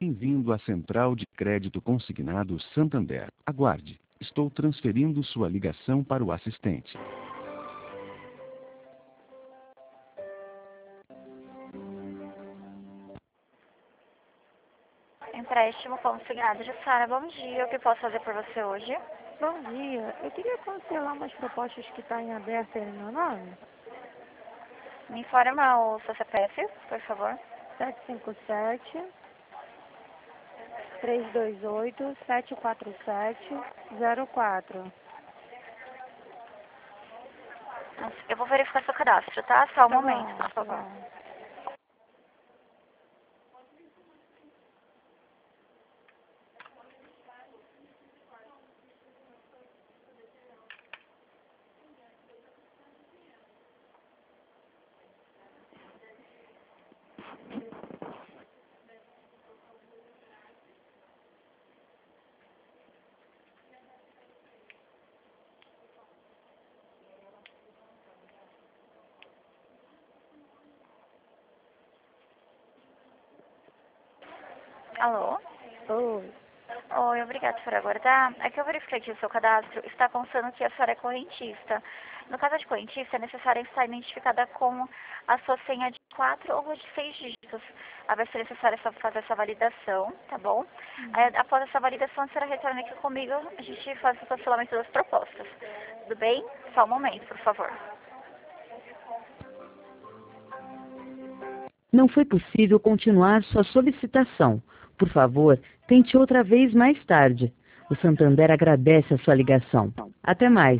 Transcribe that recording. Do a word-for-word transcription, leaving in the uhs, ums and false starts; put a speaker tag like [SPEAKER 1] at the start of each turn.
[SPEAKER 1] Bem-vindo à Central de Crédito Consignado Santander. Aguarde. Estou transferindo sua ligação para o assistente.
[SPEAKER 2] Empréstimo consignado de Sara, bom dia. O que posso fazer por você hoje?
[SPEAKER 3] Bom dia. Eu queria cancelar umas propostas que estão em aberto aí no meu nome.
[SPEAKER 2] Me informa o seu C P F, por favor.
[SPEAKER 3] sete cinco sete, três dois oito, sete quatro sete, zero quatro.
[SPEAKER 2] Eu vou verificar seu cadastro, tá? Só um
[SPEAKER 3] Tá
[SPEAKER 2] momento,
[SPEAKER 3] bom,
[SPEAKER 2] por
[SPEAKER 3] tá
[SPEAKER 2] favor.
[SPEAKER 3] bom.
[SPEAKER 2] Alô?
[SPEAKER 3] Oi.
[SPEAKER 2] Oi, obrigada por aguardar. É que eu verifiquei aqui o seu cadastro, está constando que a senhora é correntista. No caso de correntista, é necessário estar identificada com a sua senha de quatro ou de seis dígitos. Aí vai ser necessário só fazer essa validação, tá bom? Aí, após essa validação, a senhora retorna aqui comigo, a gente faz o cancelamento das propostas. Tudo bem? Só um momento, por favor.
[SPEAKER 4] Não foi possível continuar sua solicitação. Por favor, tente outra vez mais tarde. O Santander agradece a sua ligação. Até mais.